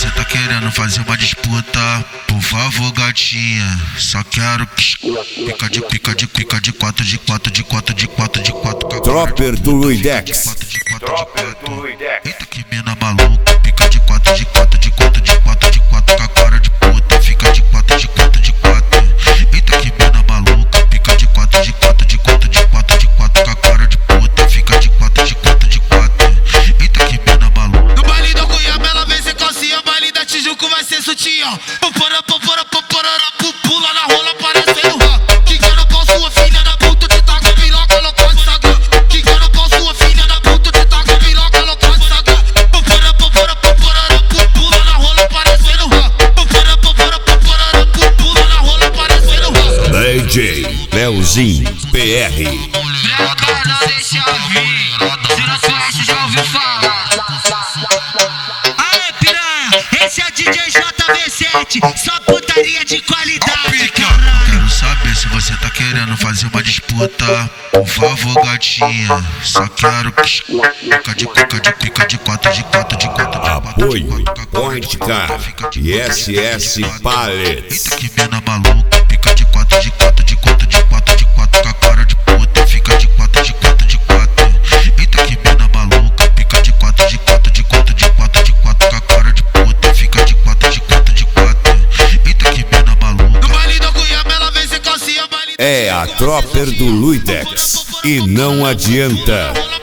você tá querendo fazer uma disputa. Por favor, gatinha, só quero pica de quatro, de quatro, de quatro, de quatro, de quatro. Tropper do Luidex. Eita que mina maluca, pica de quatro, de quatro, de quatro, de quatro, de quatro, com a cara de puta, fica de quatro, de quatro, de quatro. Eita que mina maluca, pica de quatro, de quatro, de quatro, de quatro, de quatro, com a cara de puta, fica de quatro, de quatro, de quatro. Eita que mina maluca. No baile da Cuiabá ela vem sem calcinha, baile da Tijuco vai ser sutiã. Popora, pula na rola parecendo rá. Quica no pau sua filha da puta, te taca piroca, louca de saga. Quica no pau sua filha da puta, te taca piroca, louca de saga. Popora, pula na rola parecendo rá. Popora, pula na rola parecendo rá. DJ Leozinho PR. Branca não deixa vir, se não conhece já ouviu falar. Aê piranha, esse é o DJ JV7, só putaria de qualidade, caralho. Quero saber se você tá querendo fazer uma disputa. Por favor, gatinha, só quero pica de quatro, de quatro, de quatro, de quatro. Apoio Point Car e SS Pallets. Eita que mina maluca, pica de quatro, de quatro, de quatro, de quatro, de quatro, com a cara de puta, fica de quatro, de quatro, de quatro. Eita que mina maluca, pica de quatro, de quatro, de quatro, de quatro, de quatro, com a cara de puta, fica de quatro, de quatro, de quatro. Eita que mina maluca. No baile da Cuiabá ela vem sem calcinha, baile É a Tropper do Luidex e não adianta.